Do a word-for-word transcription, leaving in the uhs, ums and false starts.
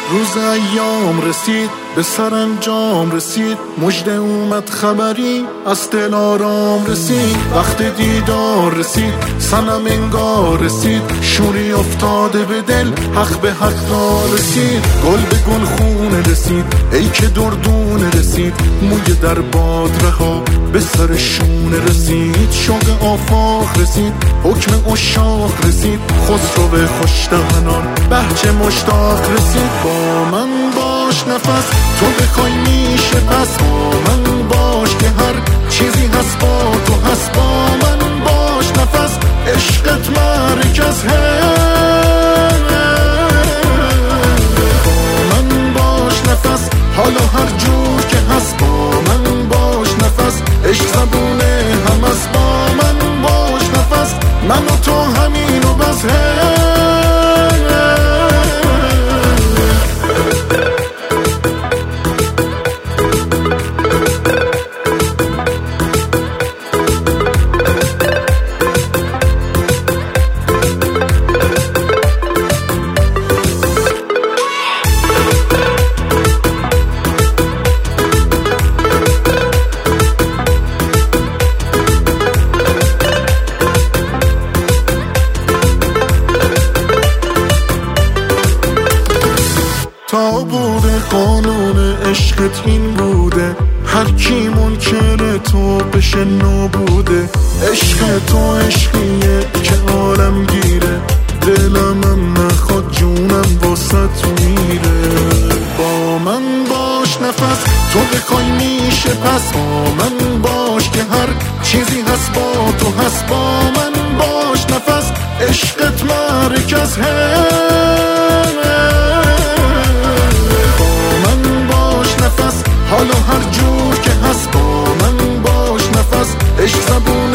روز ایام رسید به سرانجام رسید، مژده اومد خبری از دل آرام رسید. وقت دیدار رسید صنم انگار رسید، شوری افتاده به دل حق به حق دار رسید. گل به گل خونه رسید ای که دردونه رسید، موی در باد رها به سر شونه رسید. شوق آفاق رسید حکم عشاق رسید، خسرو به خوشدهنان بهجه مشتاق رسید. با من باش نفس تو بخوای میشه پس، با من باش که هر چیزی هست با تو هست. با من باش نفس عشقت مرکز هست. با من باش نفس حالا هر جور که هست. با من باش نفس عشق زبونه هم است. با من باش نفس من و تو همین و بس هست. تا بوده قانون عشقت این بوده، هر کی منکر تو بشه نابوده. عشق تو عشقیه که عالم گیره، دلم هم نخواد جونم واسه تو میره. با من باش نفس تو بخوای میشه پس، با من باش که هر چیزی هست با تو هست. با من باش نفس عشقت مرکز هست. حالا هر جور که هست با من باش نفس عشق زبون